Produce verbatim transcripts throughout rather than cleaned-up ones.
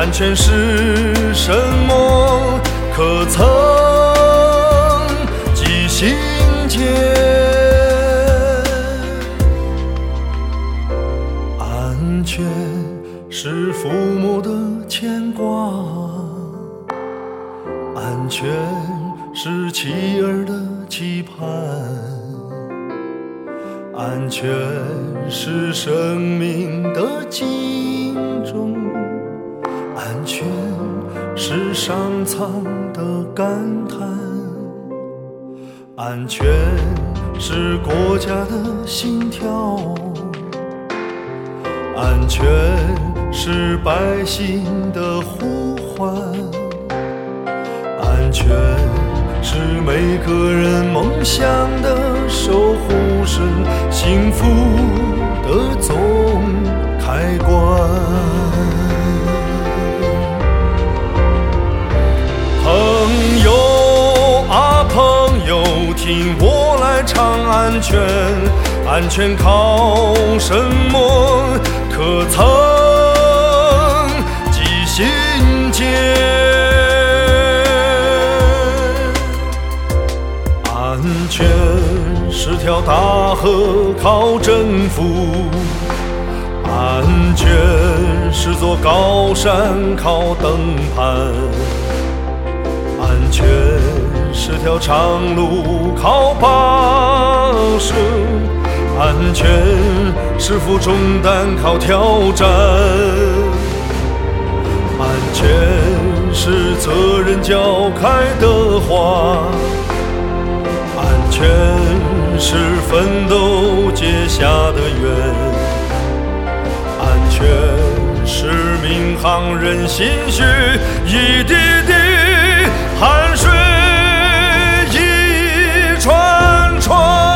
安全是什么？可曾记心间？安全是父母的牵挂，安全是妻儿的期盼，安全是生命的敬重，安全是上苍的感叹，安全是国家的心跳，安全是百姓的呼唤，安全是每个人梦想的守护神，幸福的总开关。朋友啊朋友，听我来唱安全，安全靠什么？可曾记心间？安全是条大河靠征服，安全是座高山靠登攀，安全是条长路靠跋涉，安全是负重担靠挑战，安全是责任浇开的花，安全是奋斗结下的缘，安全是民航人心血，一滴滴汗水一串串。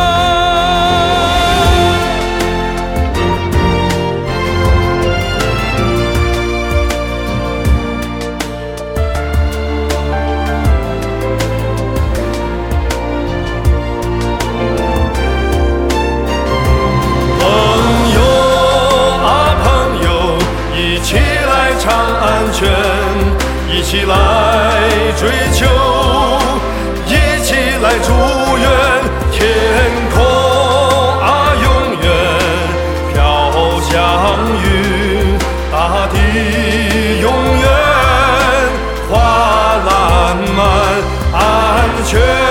一起来追求，一起来祝愿天空啊永远飘向云，大地永远花烂漫安全。